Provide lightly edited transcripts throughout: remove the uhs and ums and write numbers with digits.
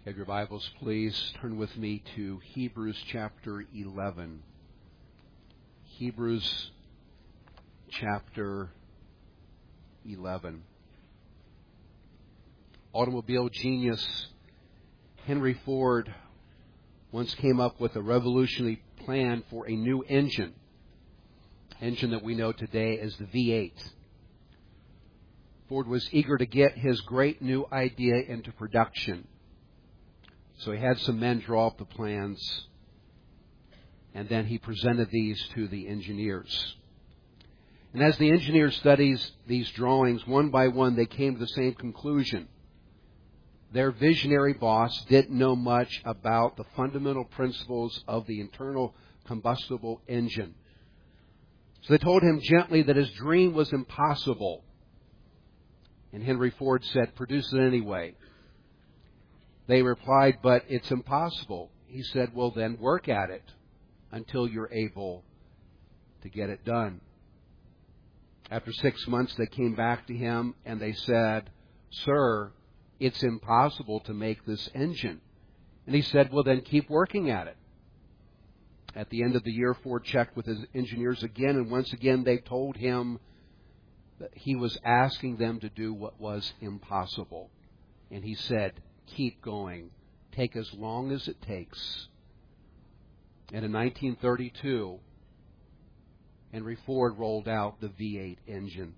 Have your Bibles, please. Turn with me to Hebrews chapter 11. Hebrews chapter 11. Automobile genius Henry Ford once came up with a revolutionary plan for a new engine that we know today as the V8. Ford was eager to get his great new idea into production. So he had some men draw up the plans, and then he presented these to the engineers. And as the engineers studied these drawings, one by one, they came to the same conclusion. Their visionary boss didn't know much about the fundamental principles of the internal combustible engine. So they told him gently that his dream was impossible. And Henry Ford said, "Produce it anyway." They replied, "But it's impossible." He said, "Well, then work at it until you're able to get it done." After 6 months, they came back to him and they said, "Sir, it's impossible to make this engine." And he said, "Well, then keep working at it." At the end of the year, Ford checked with his engineers again, and once again they told him that he was asking them to do what was impossible. And he said, "Keep going. Take as long as it takes." And in 1932, Henry Ford rolled out the V8 engine.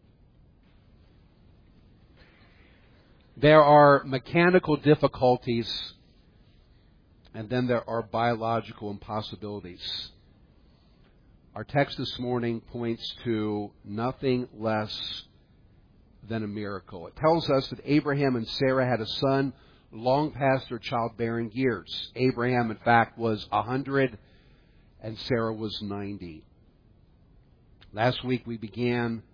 There are mechanical difficulties, and then there are biological impossibilities. Our text this morning points to nothing less than a miracle. It tells us that Abraham and Sarah had a son long past their childbearing years. Abraham, in fact, was 100 and Sarah was 90. Last week we began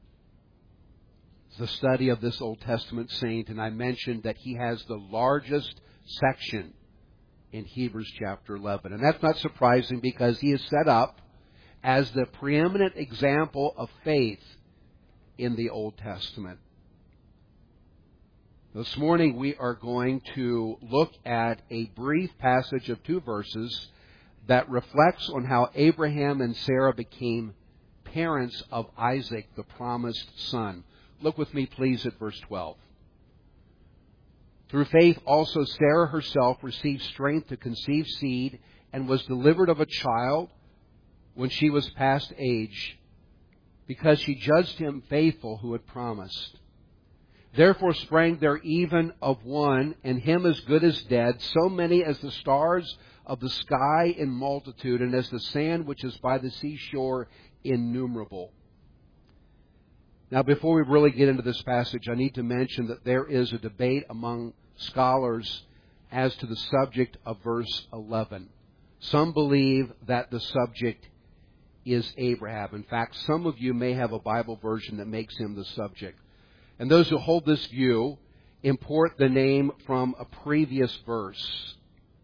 the study of this Old Testament saint, and I mentioned that he has the largest section in Hebrews chapter 11. And that's not surprising because he is set up as the preeminent example of faith in the Old Testament. This morning we are going to look at a brief passage of 2 verses that reflects on how Abraham and Sarah became parents of Isaac, the promised son. Look with me, please, at verse 12. "Through faith also Sarah herself received strength to conceive seed and was delivered of a child when she was past age, because she judged him faithful who had promised. Therefore sprang there even of one, and him as good as dead, so many as the stars of the sky in multitude, and as the sand which is by the seashore innumerable." Now, before we really get into this passage, I need to mention that there is a debate among scholars as to the subject of verse 11. Some believe that the subject is Abraham. In fact, some of you may have a Bible version that makes him the subject. And those who hold this view import the name from a previous verse.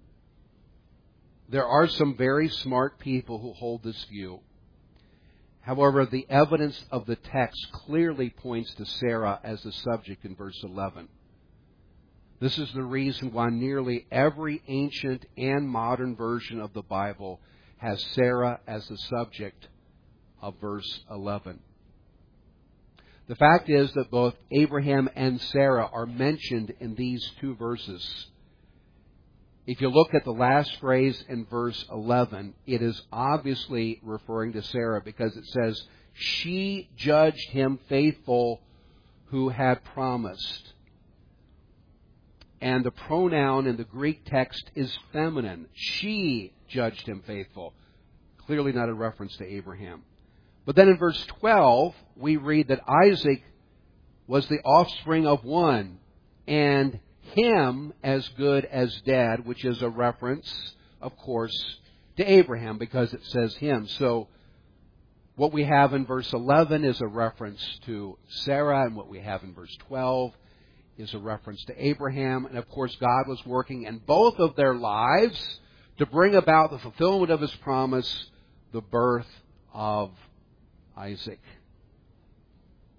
There are some very smart people who hold this view. However, the evidence of the text clearly points to Sarah as the subject in verse 11. This is the reason why nearly every ancient and modern version of the Bible has Sarah as the subject of verse 11. The fact is that both Abraham and Sarah are mentioned in these 2 verses. If you look at the last phrase in verse 11, it is obviously referring to Sarah because it says, "She judged him faithful who had promised." And the pronoun in the Greek text is feminine. She judged him faithful. Clearly not a reference to Abraham. But then in verse 12, we read that Isaac was the offspring of one, and him as good as dead, which is a reference, of course, to Abraham because it says him. So what we have in verse 11 is a reference to Sarah, and what we have in verse 12 is a reference to Abraham. And of course, God was working in both of their lives to bring about the fulfillment of His promise, the birth of Isaac.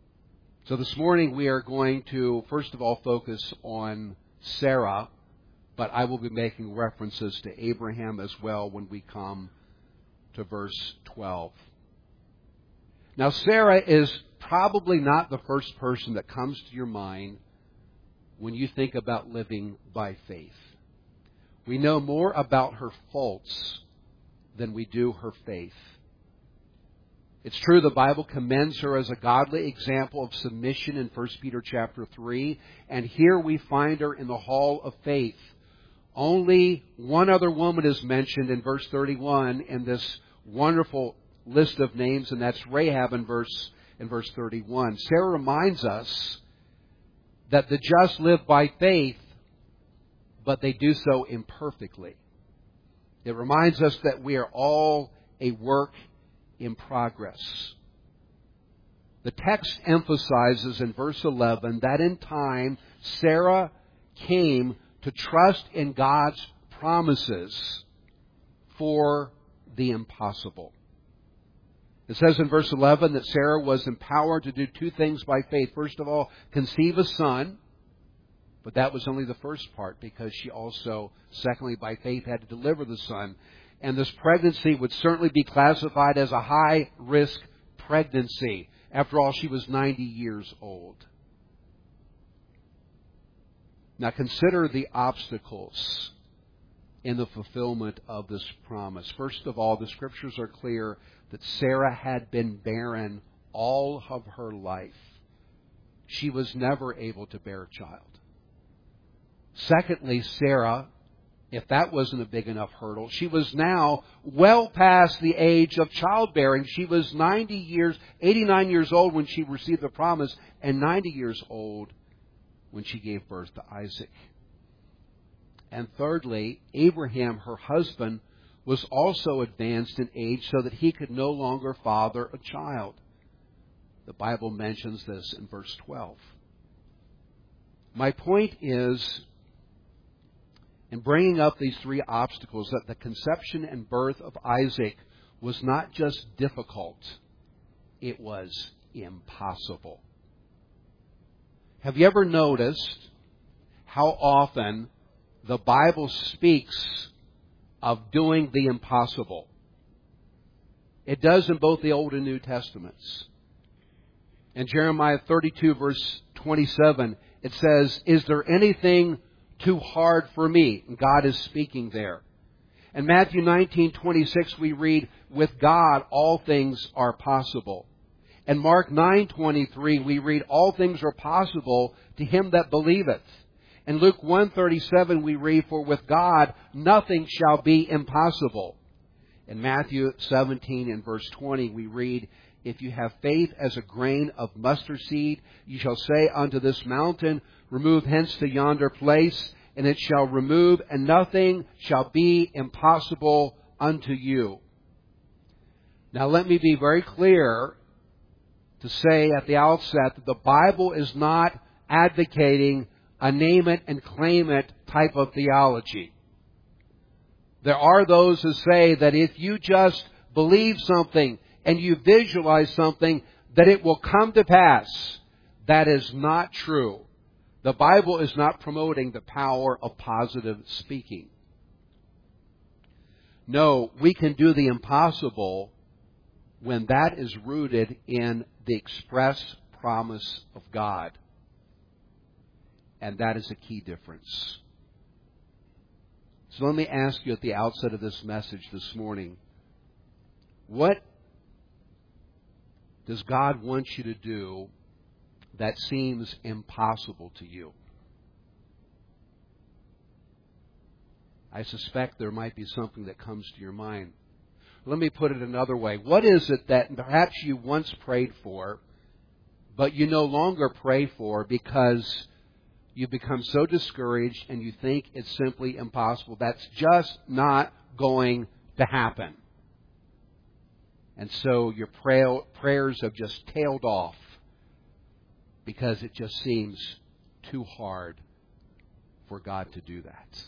So this morning we are going to, first of all, focus on Sarah, But I will be making references to Abraham as well when we come to verse 12. Now, Sarah is probably not the first person that comes to your mind when you think about living by faith. We know more about her faults than we do her faith. It's true the Bible commends her as a godly example of submission in 1 Peter chapter 3, and here we find her in the hall of faith. Only one other woman is mentioned in verse 31 in this wonderful list of names, and that's Rahab in verse 31. Sarah reminds us that the just live by faith, but they do so imperfectly. It reminds us that we are all a work in progress. The text emphasizes in verse 11 that in time Sarah came to trust in God's promises for the impossible. It says in verse 11 that Sarah was empowered to do two things by faith. First of all, conceive a son. But that was only the first part, because she also, secondly, by faith, had to deliver the son. And this pregnancy would certainly be classified as a high-risk pregnancy. After all, she was 90 years old. Now consider the obstacles in the fulfillment of this promise. First of all, the Scriptures are clear that Sarah had been barren all of her life. She was never able to bear a child. Secondly, Sarah, if that wasn't a big enough hurdle, she was now well past the age of childbearing. She was 89 years old when she received the promise, and 90 years old when she gave birth to Isaac. And thirdly, Abraham, her husband, was also advanced in age so that he could no longer father a child. The Bible mentions this in verse 12. My point is, in bringing up these three obstacles, that the conception and birth of Isaac was not just difficult, it was impossible. Have you ever noticed how often the Bible speaks of doing the impossible? It does in both the Old and New Testaments. In Jeremiah 32, verse 27, it says, "Is there anything too hard for me?" And God is speaking there. In Matthew 19:26, we read, "With God all things are possible." In Mark 9:23, we read, "All things are possible to him that believeth." In Luke 1:37, we read, "For with God nothing shall be impossible." In Matthew 17 and verse 20, we read, "If you have faith as a grain of mustard seed, you shall say unto this mountain, Remove hence to yonder place, and it shall remove, and nothing shall be impossible unto you." Now let me be very clear to say at the outset that the Bible is not advocating a name it and claim it type of theology. There are those who say that if you just believe something and you visualize something, that it will come to pass. That is not true. The Bible is not promoting the power of positive speaking. No, we can do the impossible when that is rooted in the express promise of God. And that is a key difference. So let me ask you at the outset of this message this morning, what does God want you to do that seems impossible to you? I suspect there might be something that comes to your mind. Let me put it another way. What is it that perhaps you once prayed for, but you no longer pray for because you become so discouraged and you think it's simply impossible? That's just not going to happen. And so your prayers have just tailed off because it just seems too hard for God to do that.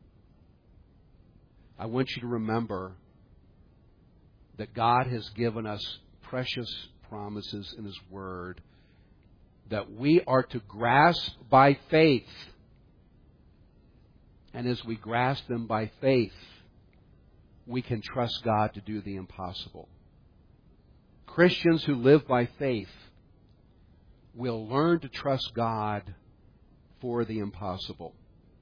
I want you to remember that God has given us precious promises in His Word that we are to grasp by faith And as we grasp them by faith, we can trust God to do the impossible. Christians who live by faith will learn to trust God for the impossible.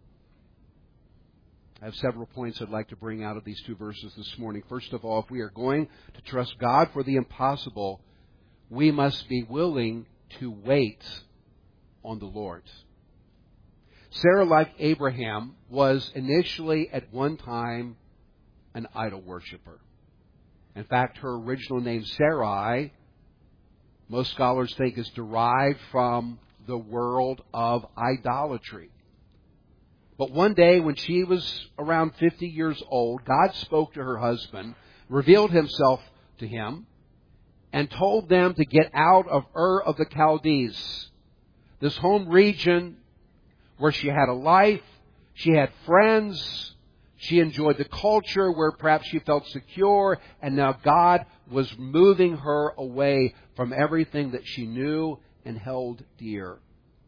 I have several points I'd like to bring out of these two verses this morning. First of all, if we are going to trust God for the impossible, we must be willing to wait on the Lord. Sarah, like Abraham, was initially at one time an idol worshiper. In fact, her original name, Sarai, most scholars think is derived from the world of idolatry. But one day when she was around 50 years old, God spoke to her husband, revealed himself to him, and told them to get out of Ur of the Chaldees, this home region where she had a life, she had friends, she enjoyed the culture where perhaps she felt secure, and now God was moving her away from everything that she knew and held dear.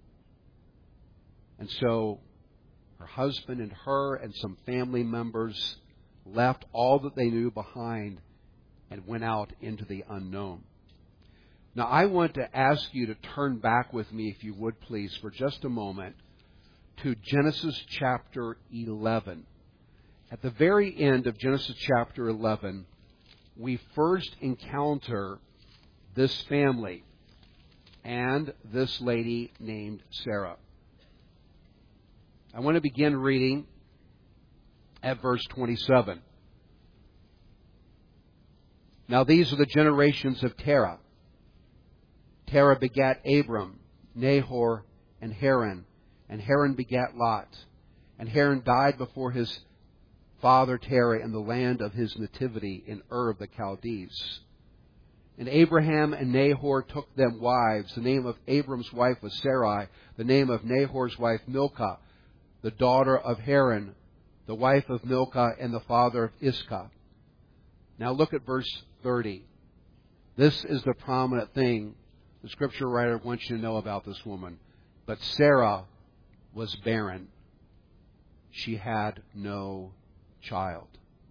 And so her husband and her and some family members left all that they knew behind and went out into the unknown. Now, I want to ask you to turn back with me, if you would please, for just a moment, to Genesis chapter 11. At the very end of Genesis chapter 11, we first encounter this family and this lady named Sarah. I want to begin reading at verse 27. Now these are the generations of Terah. Terah begat Abram, Nahor, and Haran. And Haran begat Lot. And Haran died before his father Terah in the land of his nativity in Ur of the Chaldees. And Abraham and Nahor took them wives. The name of Abram's wife was Sarai. The name of Nahor's wife Milcah, the daughter of Haran, the wife of Milcah and the father of Iscah. Now look at verse 30. This is the prominent thing the scripture writer wants you to know about this woman. But Sarah was barren. She had no child.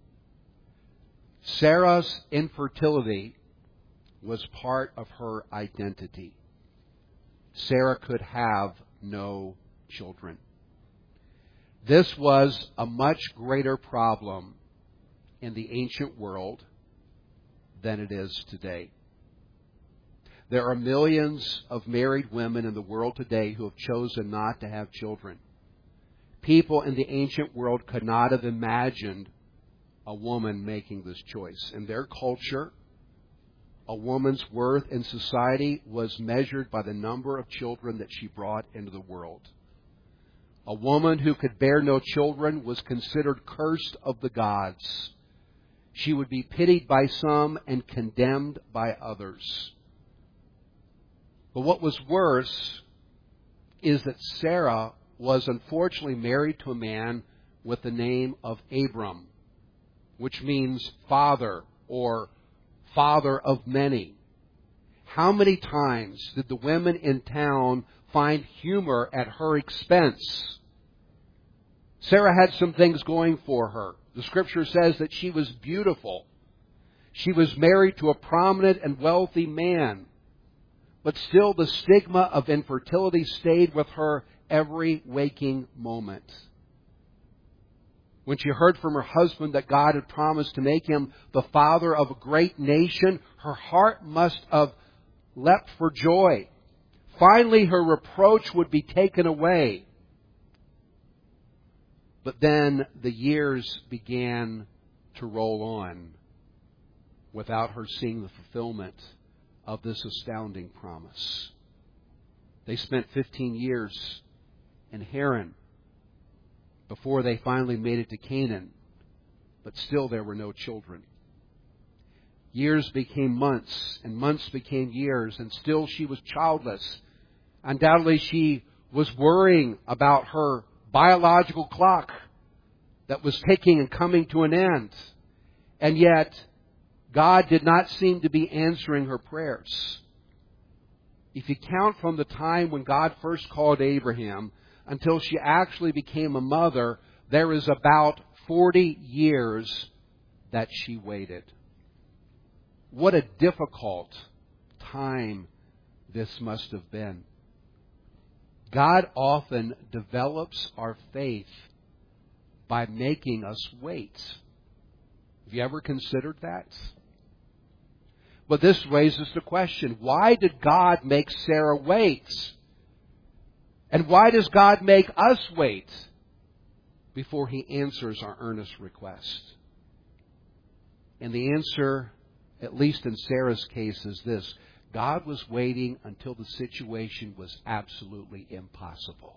Sarah's infertility was part of her identity. Sarah could have no children. This was a much greater problem in the ancient world than it is today. There are millions of married women in the world today who have chosen not to have children. People in the ancient world could not have imagined a woman making this choice. In their culture, a woman's worth in society was measured by the number of children that she brought into the world. A woman who could bear no children was considered cursed of the gods. She would be pitied by some and condemned by others. But what was worse is that Sarah was unfortunately married to a man with the name of Abram, which means father or father of many. How many times did the women in town find humor at her expense? Sarah had some things going for her. The scripture says that she was beautiful. She was married to a prominent and wealthy man. But still the stigma of infertility stayed with her every waking moment. When she heard from her husband that God had promised to make him the father of a great nation, her heart must have leapt for joy. Finally, her reproach would be taken away. But then the years began to roll on without her seeing the fulfillment of this astounding promise. They spent 15 years in Haran before they finally made it to Canaan, but still there were no children. Years became months, and months became years, and still she was childless. Undoubtedly she was worrying about her biological clock that was ticking and coming to an end. And yet, God did not seem to be answering her prayers. If you count from the time when God first called Abraham until she actually became a mother, there is about 40 years that she waited. What a difficult time this must have been. God often develops our faith by making us wait. Have you ever considered that? But this raises the question, why did God make Sarah wait? And why does God make us wait before He answers our earnest request? And the answer, at least in Sarah's case, is this. God was waiting until the situation was absolutely impossible.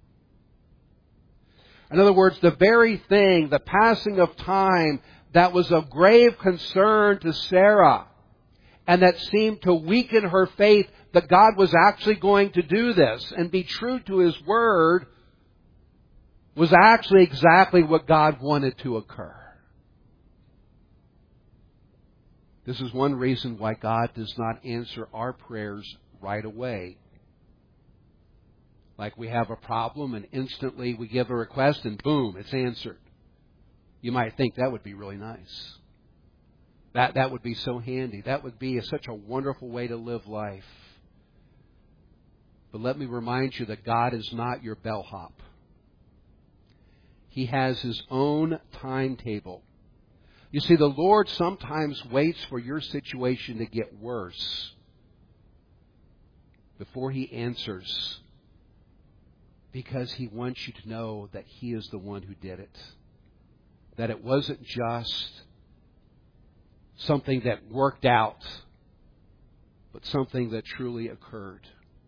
In other words, the very thing, the passing of time that was of grave concern to Sarah and that seemed to weaken her faith that God was actually going to do this and be true to His Word was actually exactly what God wanted to occur. This is one reason why God does not answer our prayers right away. Like we have a problem and instantly we give a request and boom, it's answered. You might think that would be really nice. That would be so handy. That would be such a wonderful way to live life. But let me remind you that God is not your bellhop. He has His own timetable. You see, the Lord sometimes waits for your situation to get worse before He answers, because He wants you to know that He is the one who did it. That it wasn't just something that worked out, but something that truly occurred.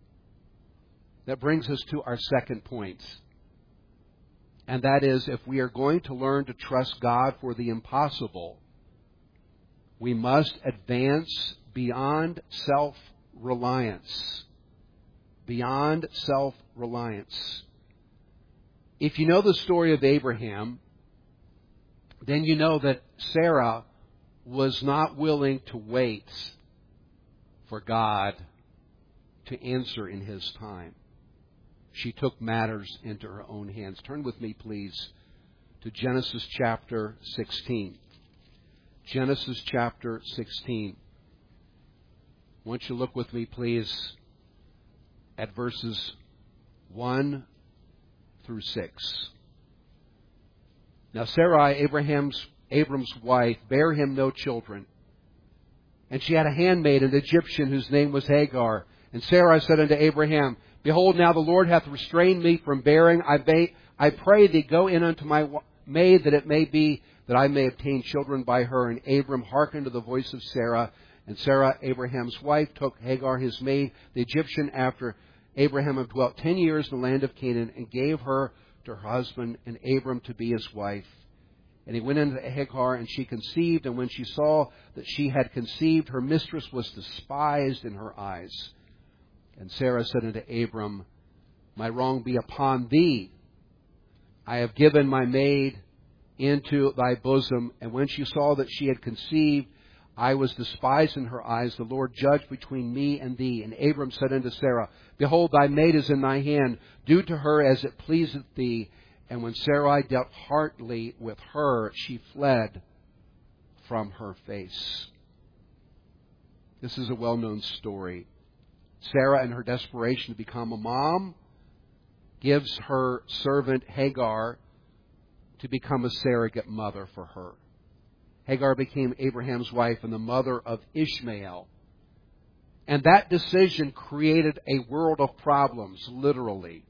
That brings us to our second point. And that is, if we are going to learn to trust God for the impossible, we must advance beyond self-reliance. Beyond self-reliance. If you know the story of Abraham, then you know that Sarah was not willing to wait for God to answer in His time. She took matters into her own hands. Turn with me, please, to Genesis chapter 16. Genesis chapter 16. I want you to look with me, please, at verses 1 through 6. Now Sarai, Abram's wife, bare him no children. And she had a handmaid, an Egyptian, whose name was Hagar. And Sarai said unto Abraham, Behold, now the Lord hath restrained me from bearing. I pray thee, go in unto my maid, that it may be that I may obtain children by her. And Abram hearkened to the voice of Sarah. And Sarah, Abraham's wife, took Hagar his maid, the Egyptian, after Abraham had dwelt 10 years in the land of Canaan, and gave her to her husband and Abram to be his wife. And he went into Hagar, and she conceived. And when she saw that she had conceived, her mistress was despised in her eyes. And Sarah said unto Abram, My wrong be upon thee. I have given my maid into thy bosom. And when she saw that she had conceived, I was despised in her eyes. The Lord judged between me and thee. And Abram said unto Sarah, Behold, thy maid is in thy hand. Do to her as it pleaseth thee. And when Sarai dealt hardly with her, she fled from her face. This is a well-known story. Sarah, in her desperation to become a mom, gives her servant Hagar to become a surrogate mother for her. Hagar became Abraham's wife and the mother of Ishmael. And that decision created a world of problems, literally.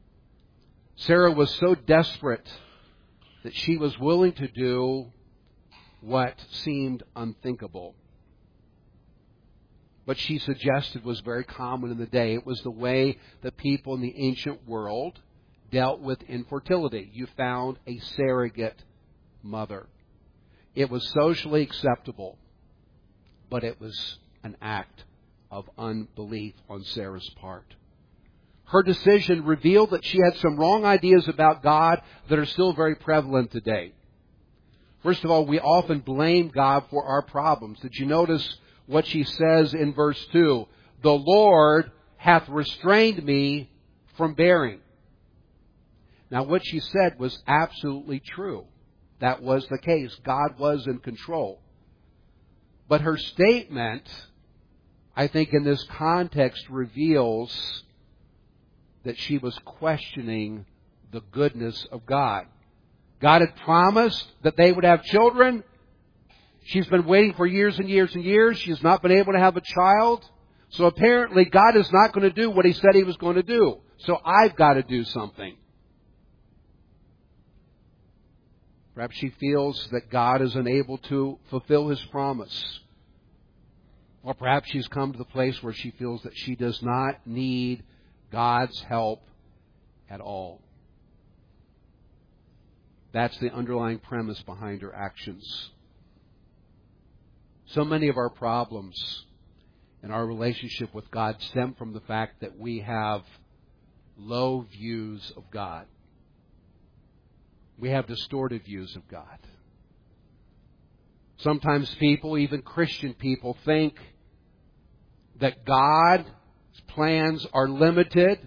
Sarah was so desperate that she was willing to do what seemed unthinkable. What she suggested was very common in the day. It was the way that people in the ancient world dealt with infertility. You found a surrogate mother. It was socially acceptable, but it was an act of unbelief on Sarah's part. Her decision revealed that she had some wrong ideas about God that are still very prevalent today. First of all, we often blame God for our problems. Did you notice what she says in verse 2? The Lord hath restrained me from bearing. Now, what she said was absolutely true. That was the case. God was in control. But her statement, I think in this context, reveals that she was questioning the goodness of God. God had promised that they would have children. She's been waiting for years and years and years. She's not been able to have a child. So apparently God is not going to do what He said He was going to do. So I've got to do something. Perhaps she feels that God is unable to fulfill His promise. Or perhaps she's come to the place where she feels that she does not need God's help at all. That's the underlying premise behind her actions. So many of our problems in our relationship with God stem from the fact that we have low views of God. We have distorted views of God. Sometimes people, even Christian people, think that God's plans are limited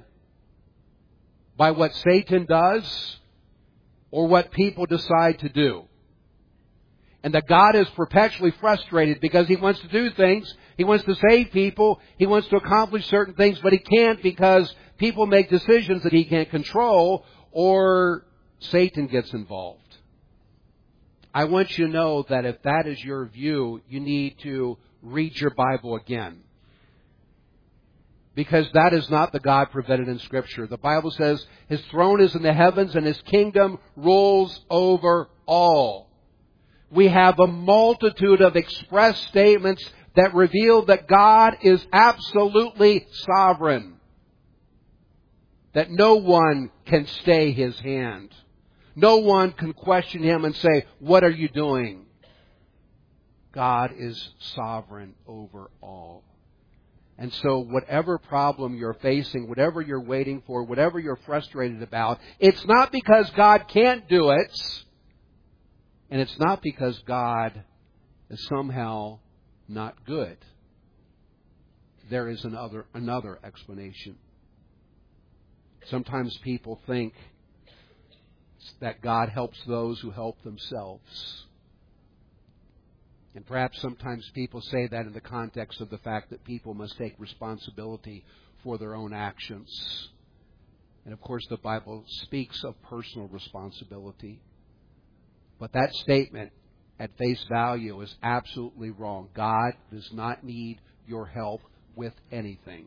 by what Satan does or what people decide to do. And that God is perpetually frustrated because He wants to do things. He wants to save people. He wants to accomplish certain things, but He can't because people make decisions that He can't control or Satan gets involved. I want you to know that if that is your view, you need to read your Bible again. Because that is not the God presented in Scripture. The Bible says His throne is in the heavens and His kingdom rules over all. We have a multitude of express statements that reveal that God is absolutely sovereign. That no one can stay His hand. No one can question Him and say, "What are you doing?" God is sovereign over all. And so whatever problem you're facing, whatever you're waiting for, whatever you're frustrated about, it's not because God can't do it. And it's not because God is somehow not good. There is another explanation. Sometimes people think that God helps those who help themselves. And perhaps sometimes people say that in the context of the fact that people must take responsibility for their own actions. And of course the Bible speaks of personal responsibility. But that statement at face value is absolutely wrong. God does not need your help with anything.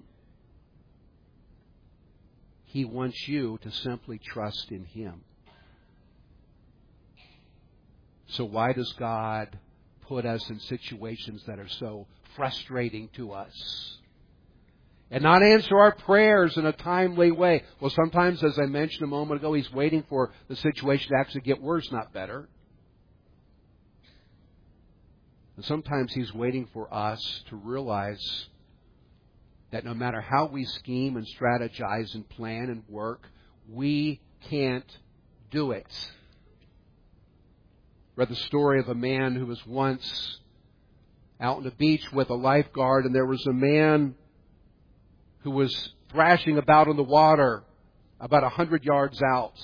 He wants you to simply trust in Him. So why does God put us in situations that are so frustrating to us? And not answer our prayers in a timely way. Well, sometimes, as I mentioned a moment ago, He's waiting for the situation to actually get worse, not better. And sometimes He's waiting for us to realize that no matter how we scheme and strategize and plan and work, we can't do it. Read the story of a man who was once out on the beach with a lifeguard, and there was a man who was thrashing about in the water about 100 yards out.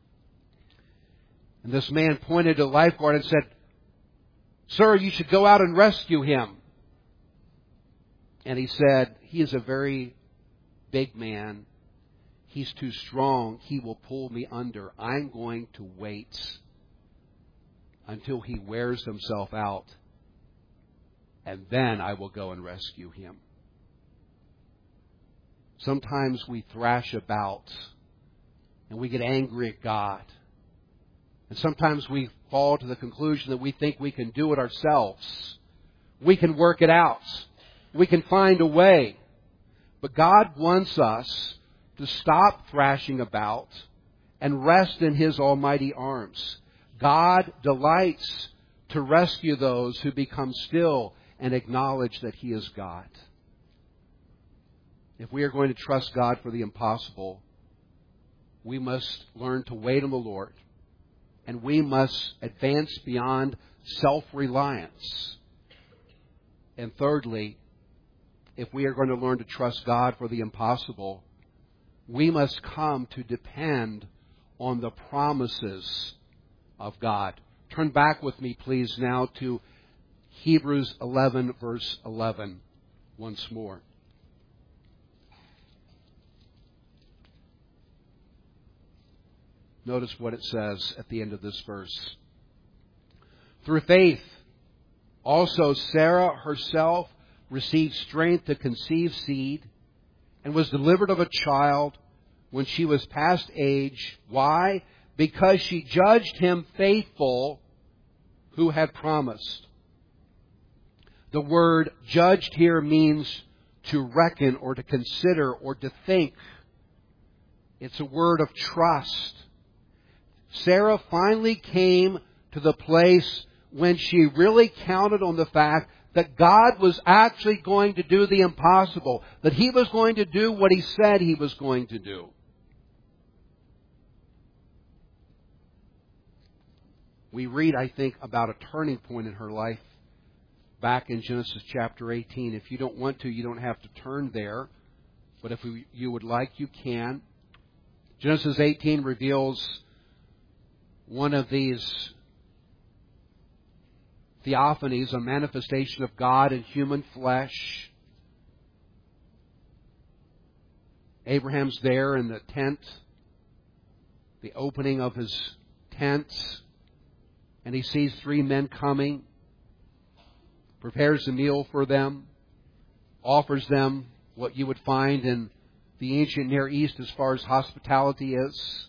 And this man pointed to the lifeguard and said, "Sir, you should go out and rescue him." And he said, "He is a very big man. He's too strong. He will pull me under. I'm going to wait until he wears himself out, and then I will go and rescue him." Sometimes we thrash about and we get angry at God. And sometimes we fall to the conclusion that we think we can do it ourselves. We can work it out. We can find a way. But God wants us to stop thrashing about and rest in His almighty arms. God delights to rescue those who become still and acknowledge that He is God. If we are going to trust God for the impossible, we must learn to wait on the Lord. And we must advance beyond self-reliance. And thirdly, if we are going to learn to trust God for the impossible, we must come to depend on the promises of God. Turn back with me, please, now to Hebrews 11, verse 11, once more. Notice what it says at the end of this verse. Through faith, also Sarah herself received strength to conceive seed and was delivered of a child when she was past age. Why? Because she judged him faithful who had promised. The word judged here means to reckon or to consider or to think. It's a word of trust. Sarah finally came to the place when she really counted on the fact that God was actually going to do the impossible, that He was going to do what He said He was going to do. We read, I think, about a turning point in her life back in Genesis chapter 18. If you don't want to, you don't have to turn there. But if you would like, you can. Genesis 18 reveals one of these theophanies, a manifestation of God in human flesh. Abraham's there in the tent, the opening of his tent, and he sees three men coming, prepares a meal for them, offers them what you would find in the ancient Near East as far as hospitality is.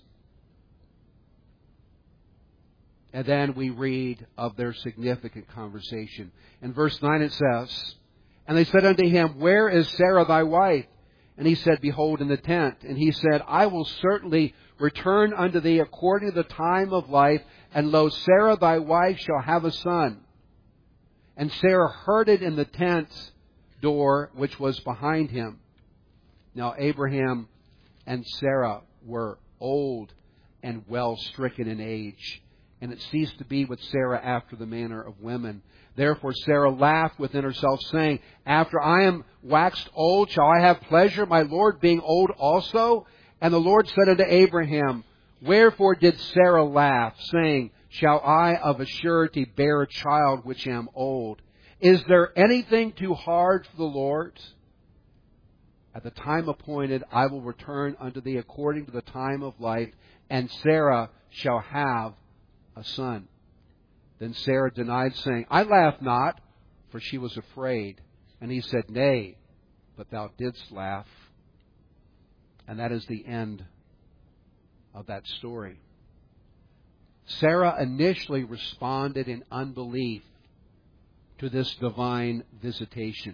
And then we read of their significant conversation. In verse 9 it says, "And they said unto him, Where is Sarah thy wife? And he said, Behold, in the tent. And he said, I will certainly return unto thee according to the time of life, and lo, Sarah thy wife shall have a son. And Sarah heard it in the tent door which was behind him." Now Abraham and Sarah were old and well stricken in age, and it ceased to be with Sarah after the manner of women. Therefore Sarah laughed within herself, saying, After I am waxed old, shall I have pleasure, my Lord being old also? And the Lord said unto Abraham, Wherefore did Sarah laugh, saying, Shall I of a surety bear a child which am old? Is there anything too hard for the Lord? At the time appointed I will return unto thee according to the time of life, and Sarah shall have a son. Then Sarah denied, saying, I laugh not, for she was afraid. And he said, Nay, but thou didst laugh. And that is the end of that story. Sarah initially responded in unbelief to this divine visitation.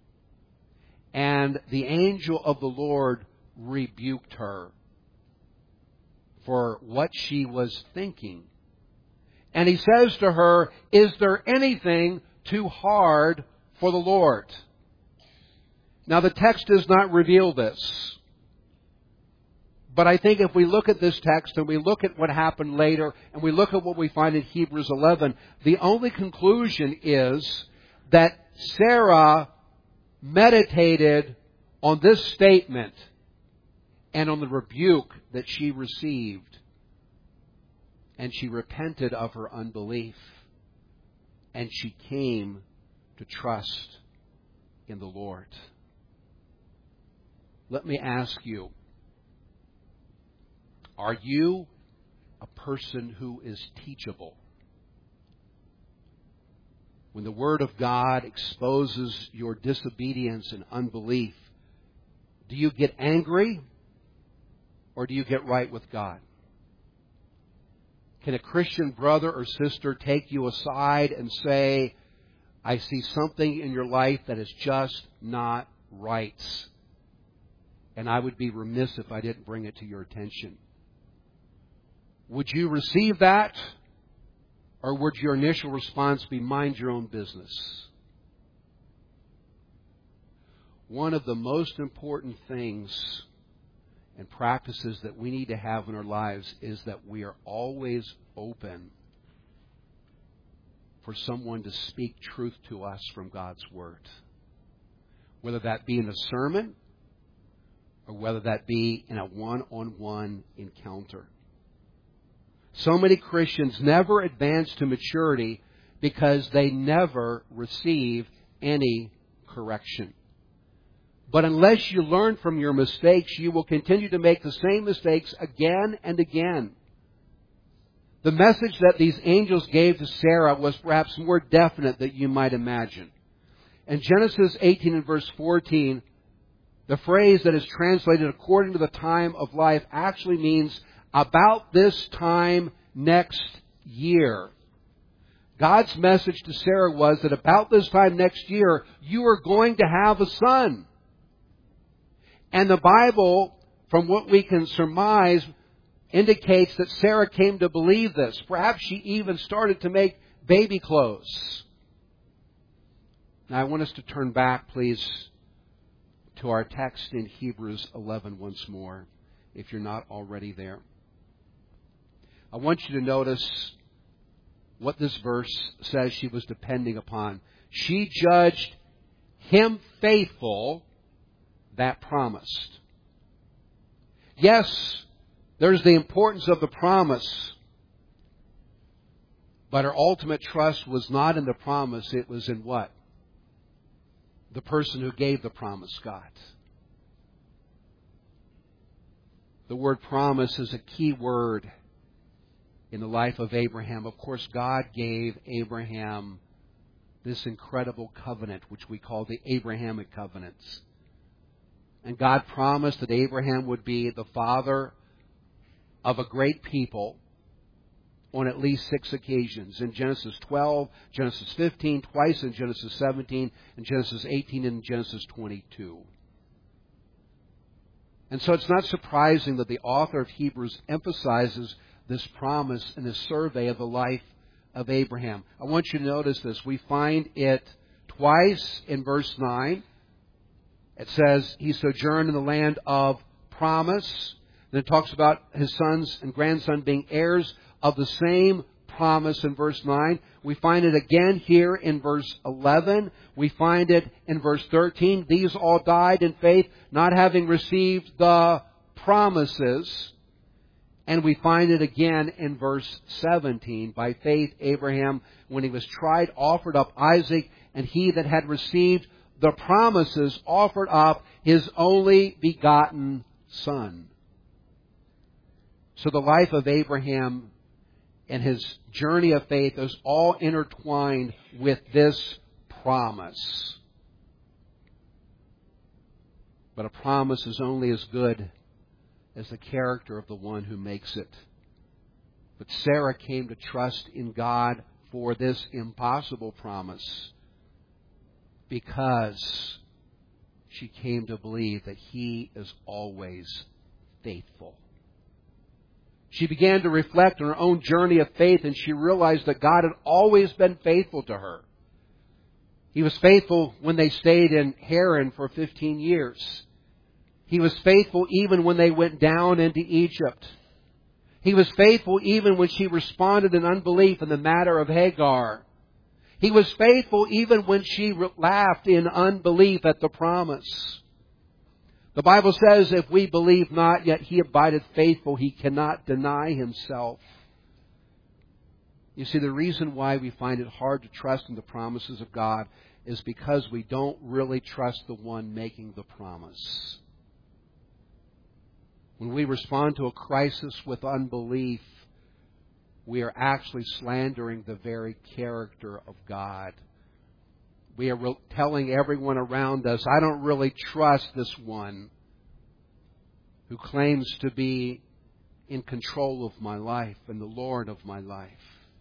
And the angel of the Lord rebuked her for what she was thinking. And he says to her, Is there anything too hard for the Lord? Now the text does not reveal this. But I think if we look at this text and we look at what happened later and we look at what we find in Hebrews 11, the only conclusion is that Sarah meditated on this statement and on the rebuke that she received. And she repented of her unbelief. And she came to trust in the Lord. Let me ask you, are you a person who is teachable? When the Word of God exposes your disobedience and unbelief, do you get angry or do you get right with God? Can a Christian brother or sister take you aside and say, I see something in your life that is just not right, and I would be remiss if I didn't bring it to your attention? Would you receive that? Or would your initial response be, mind your own business? One of the most important things and practices that we need to have in our lives is that we are always open for someone to speak truth to us from God's Word. Whether that be in a sermon or whether that be in a one-on-one encounter. So many Christians never advance to maturity because they never receive any correction. But unless you learn from your mistakes, you will continue to make the same mistakes again and again. The message that these angels gave to Sarah was perhaps more definite than you might imagine. In Genesis 18 and verse 14, the phrase that is translated according to the time of life actually means about this time next year. God's message to Sarah was that about this time next year, you are going to have a son. And the Bible, from what we can surmise, indicates that Sarah came to believe this. Perhaps she even started to make baby clothes. Now I want us to turn back, please, to our text in Hebrews 11 once more, if you're not already there. I want you to notice what this verse says she was depending upon. She judged him faithful that promised. Yes, there's the importance of the promise, but her ultimate trust was not in the promise, it was in what? The person who gave the promise, God. The word promise is a key word in the life of Abraham. Of course, God gave Abraham this incredible covenant, which we call the Abrahamic covenants. And God promised that Abraham would be the father of a great people on at least 6 occasions. In Genesis 12, Genesis 15, twice in Genesis 17, and Genesis 18 and Genesis 22. And so it's not surprising that the author of Hebrews emphasizes this promise in his survey of the life of Abraham. I want you to notice this. We find it twice in verse 9. It says he sojourned in the land of promise. Then it talks about his sons and grandson being heirs of the same promise in verse 9. We find it again here in verse 11. We find it in verse 13. These all died in faith, not having received the promises. And we find it again in verse 17. By faith, Abraham, when he was tried, offered up Isaac, and he that had received the promises offered up his only begotten son. So the life of Abraham and his journey of faith is all intertwined with this promise. But a promise is only as good as the character of the one who makes it. But Sarah came to trust in God for this impossible promise because she came to believe that He is always faithful. She began to reflect on her own journey of faith, and she realized that God had always been faithful to her. He was faithful when they stayed in Haran for 15 years. He was faithful even when they went down into Egypt. He was faithful even when she responded in unbelief in the matter of Hagar. He was faithful even when she laughed in unbelief at the promise. The Bible says, if we believe not, yet He abideth faithful, He cannot deny Himself. You see, the reason why we find it hard to trust in the promises of God is because we don't really trust the one making the promise. When we respond to a crisis with unbelief, we are actually slandering the very character of God. We are telling everyone around us, I don't really trust this one who claims to be in control of my life and the Lord of my life.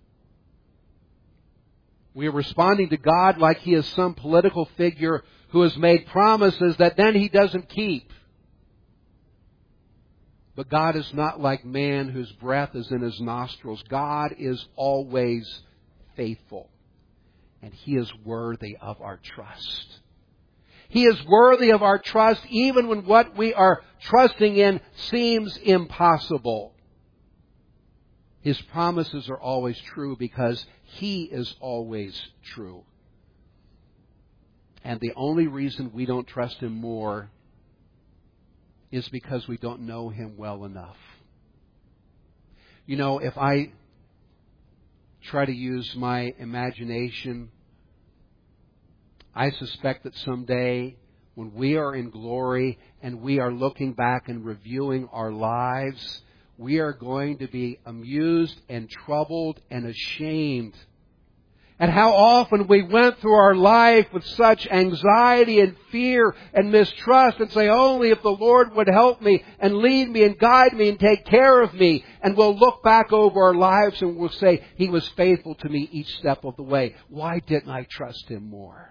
We are responding to God like He is some political figure who has made promises that then He doesn't keep. But God is not like man whose breath is in his nostrils. God is always faithful. And He is worthy of our trust. He is worthy of our trust even when what we are trusting in seems impossible. His promises are always true because He is always true. And the only reason we don't trust Him more is because we don't know Him well enough. You know, if I try to use my imagination, I suspect that someday when we are in glory and we are looking back and reviewing our lives, we are going to be amused and troubled and ashamed at how often we went through our life with such anxiety and fear and mistrust and say, only if the Lord would help me and lead me and guide me and take care of me. And we'll look back over our lives and we'll say, He was faithful to me each step of the way. Why didn't I trust Him more?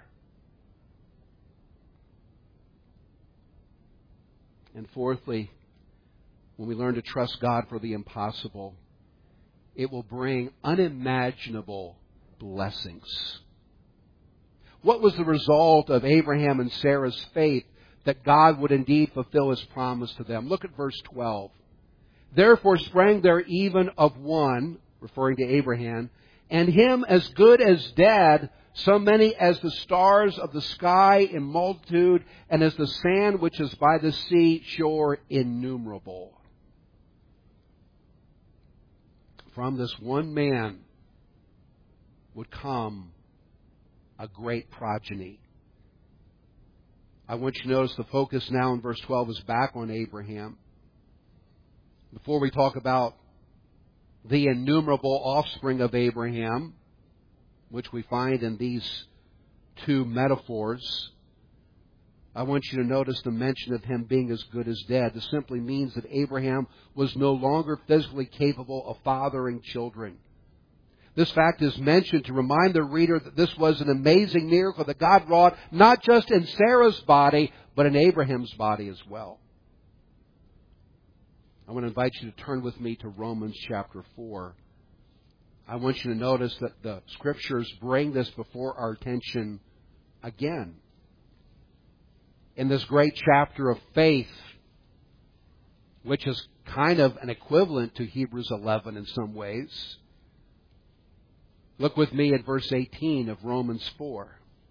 And fourthly, when we learn to trust God for the impossible, it will bring unimaginable blessings. What was the result of Abraham and Sarah's faith that God would indeed fulfill His promise to them? Look at verse 12. Therefore sprang there even of one, referring to Abraham, and him as good as dead, so many as the stars of the sky in multitude, and as the sand which is by the sea shore innumerable. From this one man would come a great progeny. I want you to notice the focus now in verse 12 is back on Abraham. Before we talk about the innumerable offspring of Abraham, which we find in these two metaphors, I want you to notice the mention of him being as good as dead. This simply means that Abraham was no longer physically capable of fathering children. This fact is mentioned to remind the reader that this was an amazing miracle that God wrought not just in Sarah's body, but in Abraham's body as well. I want to invite you to turn with me to Romans chapter 4. I want you to notice that the Scriptures bring this before our attention again. In this great chapter of faith, which is kind of an equivalent to Hebrews 11 in some ways. Look with me at verse 18 of Romans 4.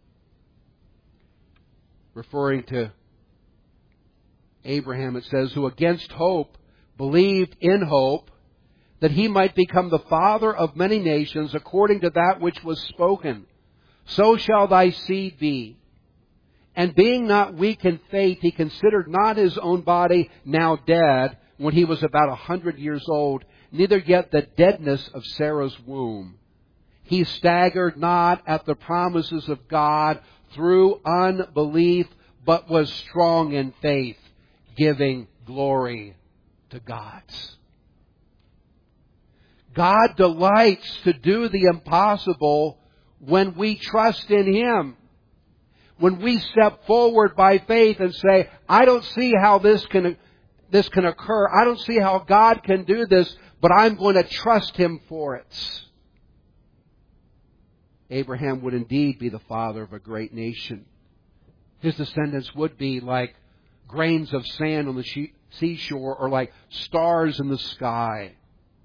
Referring to Abraham, it says, who against hope believed in hope, that he might become the father of many nations according to that which was spoken. So shall thy seed be. And being not weak in faith, he considered not his own body now dead, when he was about 100 years old, neither yet the deadness of Sarah's womb. He staggered not at the promises of God through unbelief, but was strong in faith, giving glory to God. God delights to do the impossible when we trust in Him. When we step forward by faith and say, I don't see how this can occur. I don't see how God can do this, but I'm going to trust Him for it. Abraham would indeed be the father of a great nation. His descendants would be like grains of sand on the seashore or like stars in the sky.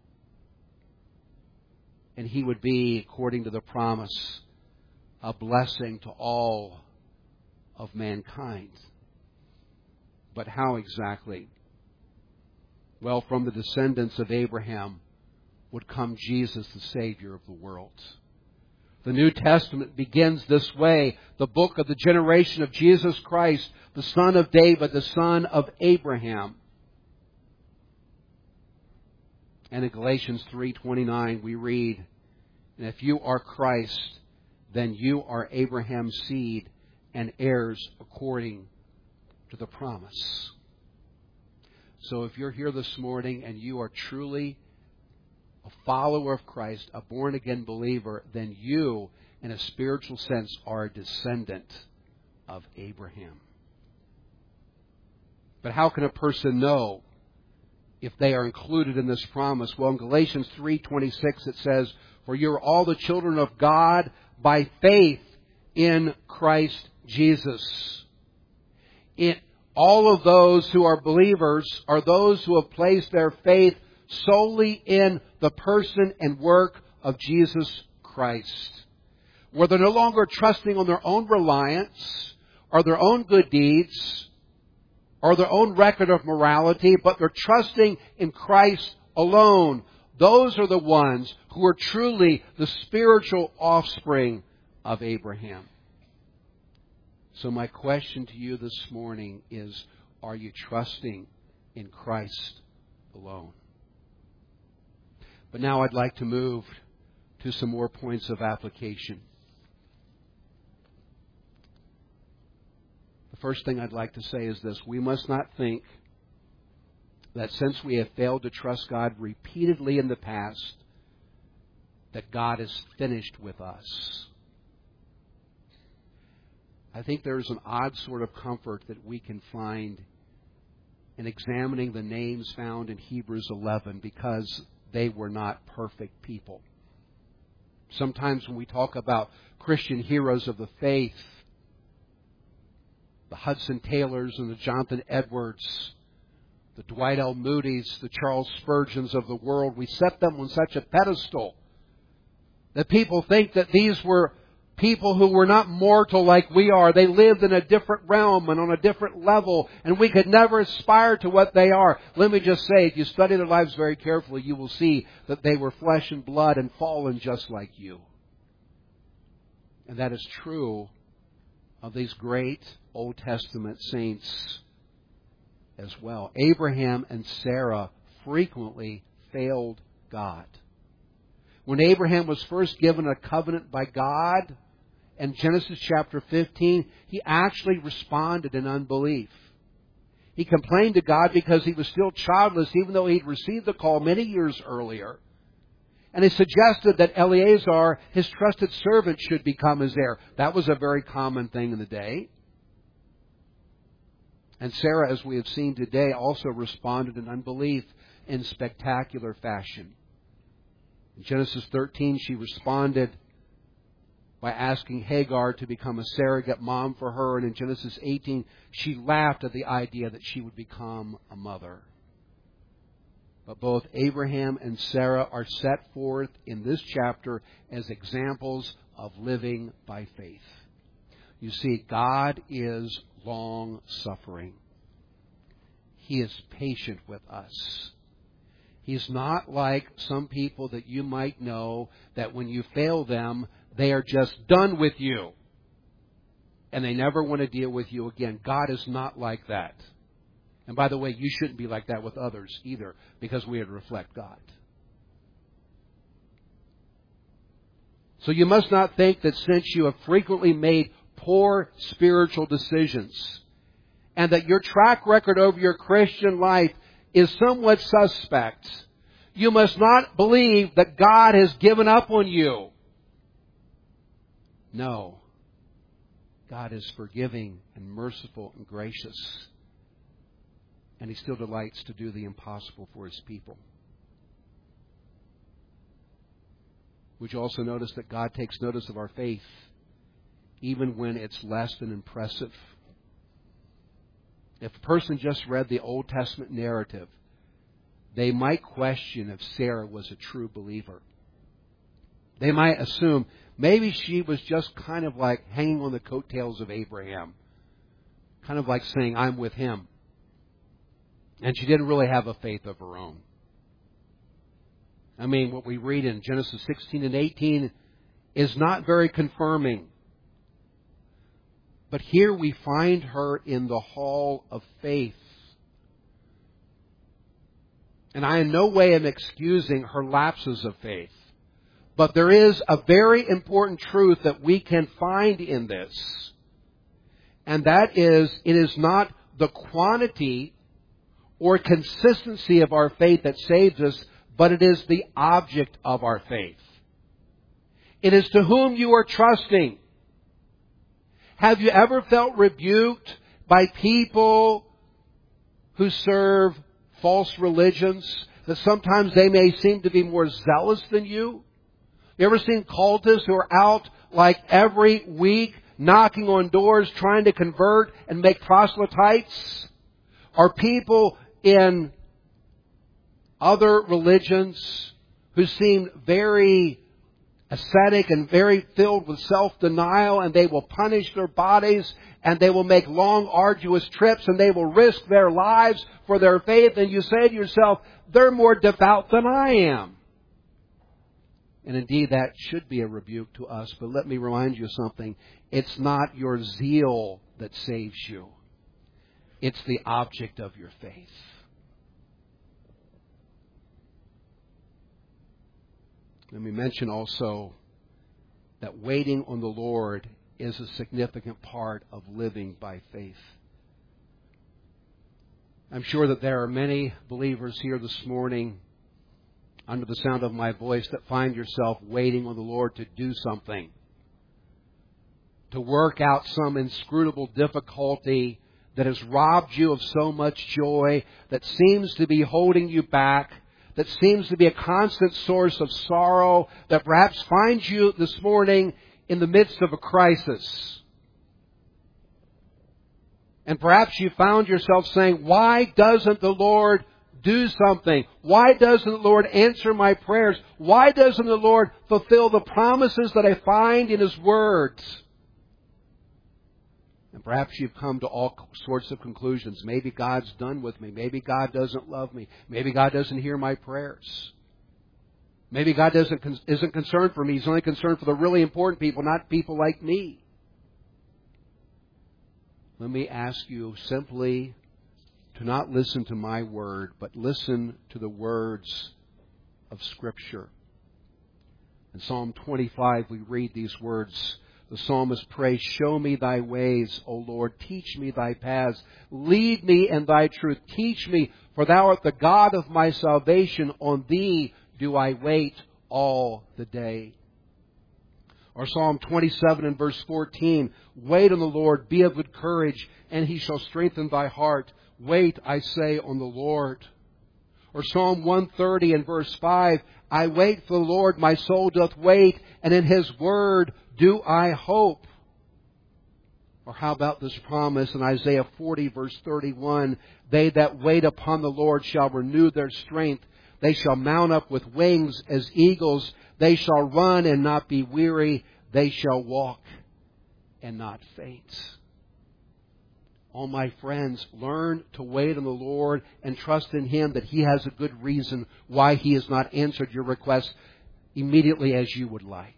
And he would be, according to the promise, a blessing to all of mankind. But how exactly? Well, from the descendants of Abraham would come Jesus, the Savior of the world. The New Testament begins this way, the book of the generation of Jesus Christ, the son of David, the son of Abraham. And in Galatians 3:29 we read, and if you are Christ, then you are Abraham's seed and heirs according to the promise. So if you're here this morning and you are truly a follower of Christ, a born-again believer, then you, in a spiritual sense, are a descendant of Abraham. But how can a person know if they are included in this promise? Well, in Galatians 3:26 it says, for you are all the children of God by faith in Christ Jesus. All of those who are believers are those who have placed their faith solely in the person and work of Jesus Christ. Where they're no longer trusting on their own reliance or their own good deeds or their own record of morality, but they're trusting in Christ alone. Those are the ones who are truly the spiritual offspring of Abraham. So my question to you this morning is, are you trusting in Christ alone? But now I'd like to move to some more points of application. The first thing I'd like to say is this: we must not think that since we have failed to trust God repeatedly in the past, that God is finished with us. I think there's an odd sort of comfort that we can find in examining the names found in Hebrews 11, because they were not perfect people. Sometimes when we talk about Christian heroes of the faith, the Hudson Taylors and the Jonathan Edwards, the Dwight L. Moody's, the Charles Spurgeons of the world, we set them on such a pedestal that people think that these were people who were not mortal like we are. They lived in a different realm and on a different level, and we could never aspire to what they are. Let me just say, if you study their lives very carefully, you will see that they were flesh and blood and fallen just like you. And that is true of these great Old Testament saints as well. Abraham and Sarah frequently failed God. When Abraham was first given a covenant by God in Genesis chapter 15, he actually responded in unbelief. He complained to God because he was still childless, even though he'd received the call many years earlier. And he suggested that Eleazar, his trusted servant, should become his heir. That was a very common thing in the day. And Sarah, as we have seen today, also responded in unbelief in spectacular fashion. In Genesis 13, she responded by asking Hagar to become a surrogate mom for her. And in Genesis 18, she laughed at the idea that she would become a mother. But both Abraham and Sarah are set forth in this chapter as examples of living by faith. You see, God is long-suffering. He is patient with us. He's not like some people that you might know that when you fail them, they are just done with you and they never want to deal with you again. God is not like that. And by the way, you shouldn't be like that with others either, because we are to reflect God. So you must not think that since you have frequently made poor spiritual decisions and that your track record over your Christian life is somewhat suspect, you must not believe that God has given up on you. No. God is forgiving and merciful and gracious. And He still delights to do the impossible for His people. Would you also notice that God takes notice of our faith even when it's less than impressive? If a person just read the Old Testament narrative, they might question if Sarah was a true believer. They might assume maybe she was just kind of like hanging on the coattails of Abraham. Kind of like saying, I'm with him. And she didn't really have a faith of her own. I mean, what we read in Genesis 16 and 18 is not very confirming. But here we find her in the hall of faith. And I in no way am excusing her lapses of faith. But there is a very important truth that we can find in this. And that is, it is not the quantity or consistency of our faith that saves us, but it is the object of our faith. It is to whom you are trusting. Have you ever felt rebuked by people who serve false religions, that sometimes they may seem to be more zealous than you? You ever seen cultists who are out like every week knocking on doors trying to convert and make proselytes? Or people in other religions who seem very ascetic and very filled with self-denial, and they will punish their bodies and they will make long, arduous trips and they will risk their lives for their faith, and you say to yourself, they're more devout than I am. And indeed, that should be a rebuke to us. But let me remind you of something. It's not your zeal that saves you. It's the object of your faith. Let me mention also that waiting on the Lord is a significant part of living by faith. I'm sure that there are many believers here this morning, under the sound of my voice, that find yourself waiting on the Lord to do something, to work out some inscrutable difficulty that has robbed you of so much joy, that seems to be holding you back, that seems to be a constant source of sorrow, that perhaps finds you this morning in the midst of a crisis. And perhaps you found yourself saying, why doesn't the Lord do something? Why doesn't the Lord answer my prayers? Why doesn't the Lord fulfill the promises that I find in His words? And perhaps you've come to all sorts of conclusions. Maybe God's done with me. Maybe God doesn't love me. Maybe God doesn't hear my prayers. Maybe God isn't concerned for me. He's only concerned for the really important people, not people like me. Let me ask you simply to not listen to my word, but listen to the words of Scripture. In Psalm 25, we read these words. The psalmist prays, "Show me thy ways, O Lord. Teach me thy paths. Lead me in thy truth. Teach me, for thou art the God of my salvation. On thee do I wait all the day." Or Psalm 27 and verse 14, "Wait on the Lord, be of good courage, and He shall strengthen thy heart. Wait, I say, on the Lord." Or Psalm 130 and verse 5, "I wait for the Lord, my soul doth wait, and in His word do I hope." Or how about this promise in Isaiah 40 verse 31, "They that wait upon the Lord shall renew their strength. They shall mount up with wings as eagles. They shall run and not be weary. They shall walk and not faint." Oh, my friends, learn to wait on the Lord and trust in Him that He has a good reason why He has not answered your request immediately as you would like.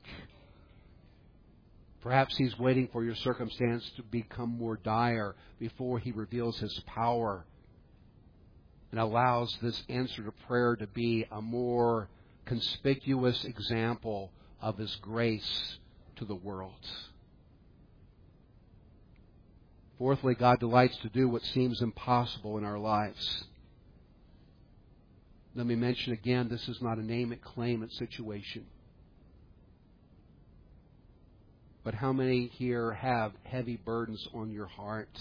Perhaps He's waiting for your circumstance to become more dire before He reveals His power and allows this answer to prayer to be a more conspicuous example of His grace to the world. Fourthly, God delights to do what seems impossible in our lives. Let me mention again, this is not a name-it-claim-it situation. But how many here have heavy burdens on your heart,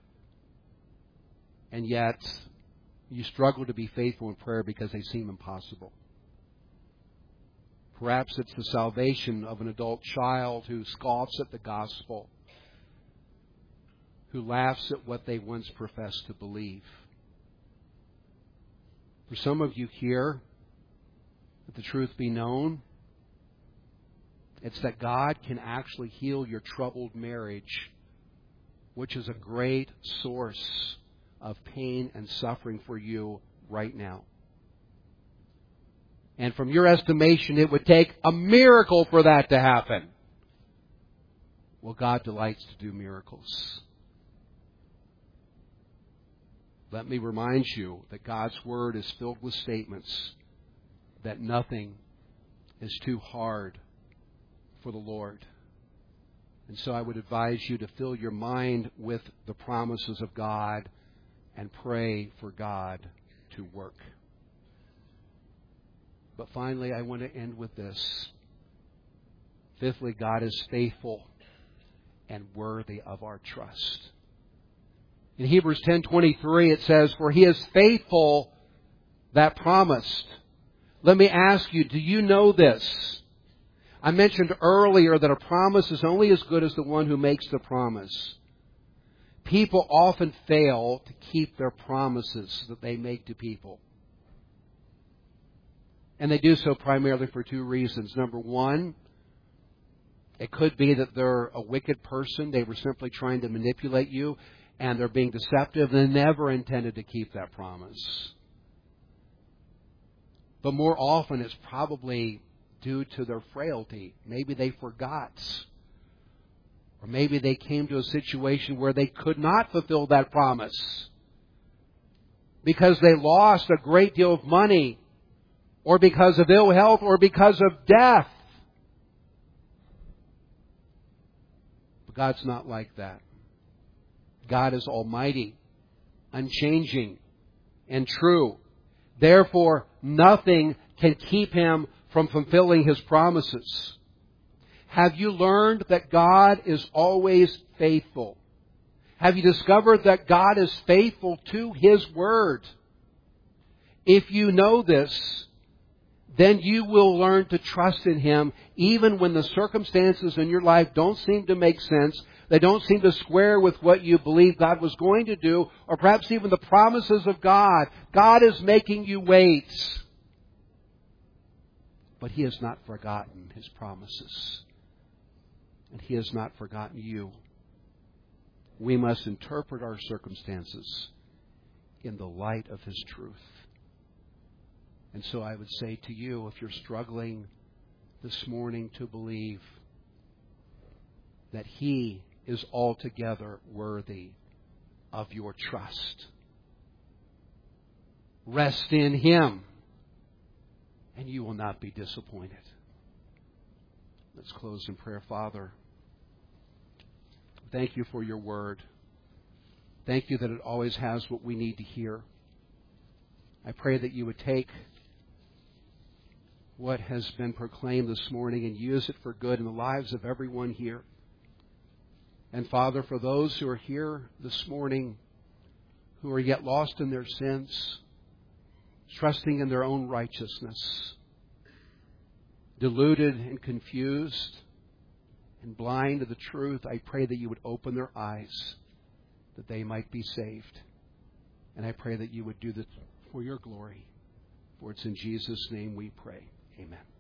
and yet you struggle to be faithful in prayer because they seem impossible? Perhaps it's the salvation of an adult child who scoffs at the gospel, who laughs at what they once professed to believe. For some of you here, let the truth be known, it's that God can actually heal your troubled marriage, which is a great source of pain and suffering for you right now. And from your estimation, it would take a miracle for that to happen. Well, God delights to do miracles. Let me remind you that God's Word is filled with statements that nothing is too hard for the Lord. And so I would advise you to fill your mind with the promises of God and pray for God to work. But finally, I want to end with this. Fifthly, God is faithful and worthy of our trust. In Hebrews 10:23 it says, "For He is faithful that promised." Let me ask you, do you know this? I mentioned earlier that a promise is only as good as the one who makes the promise. People often fail to keep their promises that they make to people. And they do so primarily for two reasons. Number one, it could be that they're a wicked person. They were simply trying to manipulate you, and they're being deceptive. They never intended to keep that promise. But more often, it's probably due to their frailty. Maybe they forgot. Or maybe they came to a situation where they could not fulfill that promise because they lost a great deal of money, or because of ill health, or because of death. But God's not like that. God is almighty, unchanging, and true. Therefore, nothing can keep Him from fulfilling His promises. Have you learned that God is always faithful? Have you discovered that God is faithful to His Word? If you know this, then you will learn to trust in Him even when the circumstances in your life don't seem to make sense. They don't seem to square with what you believe God was going to do, or perhaps even the promises of God. God is making you wait. But He has not forgotten His promises. And He has not forgotten you. We must interpret our circumstances in the light of His truth. And so I would say to you, if you're struggling this morning to believe that He is altogether worthy of your trust, rest in Him, and you will not be disappointed. Let's close in prayer. Father, thank You for Your Word. Thank You that it always has what we need to hear. I pray that You would take what has been proclaimed this morning and use it for good in the lives of everyone here. And Father, for those who are here this morning who are yet lost in their sins, trusting in their own righteousness, deluded and confused and blind to the truth, I pray that You would open their eyes that they might be saved. And I pray that You would do this for Your glory. For it's in Jesus' name we pray. Amen.